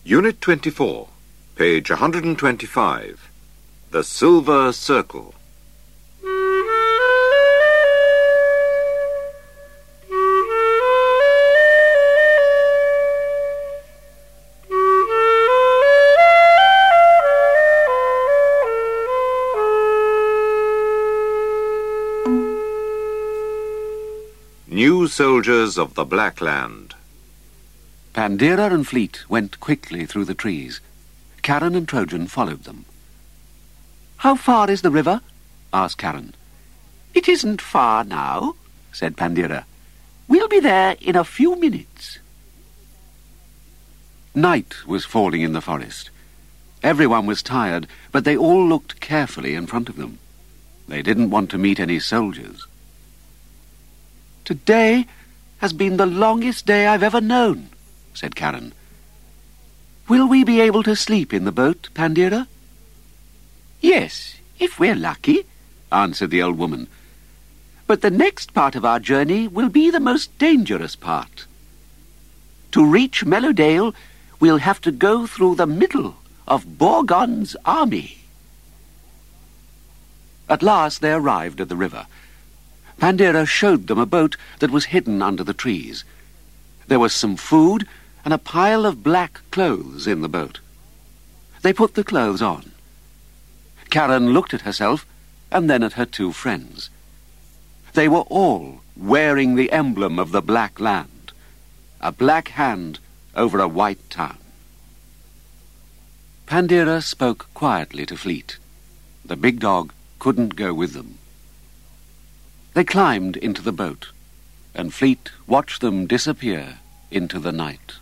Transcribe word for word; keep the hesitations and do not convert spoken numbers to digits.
Unit twenty-four, page one hundred twenty-five. The Silver Circle. New soldiers of the Black Land. Pandira and Fleet went quickly through the trees. Karen and Trojan followed them. "How far is the river?" asked Karen. "It isn't far now," said Pandira. "We'll be there in a few minutes." Night was falling in the forest. Everyone was tired, but they all looked carefully in front of them. They didn't want to meet any soldiers. "Today has been the longest day I've ever known," said Karen. "Will we be able to sleep in the boat, Pandira?" "Yes, if we're lucky," answered the old woman. "But the next part of our journey will be the most dangerous part. To reach Mellowdale, we'll have to go through the middle of Borgon's army." At last they arrived at the river. Pandira showed them a boat that was hidden under the trees. There was some food and a pile of black clothes in the boat. They put the clothes on. Karen looked at herself and then at her two friends. They were all wearing the emblem of the Black Land, a black hand over a white town. Pandira spoke quietly to Fleet. The big dog couldn't go with them. They climbed into the boat, and Fleet watched them disappear into the night.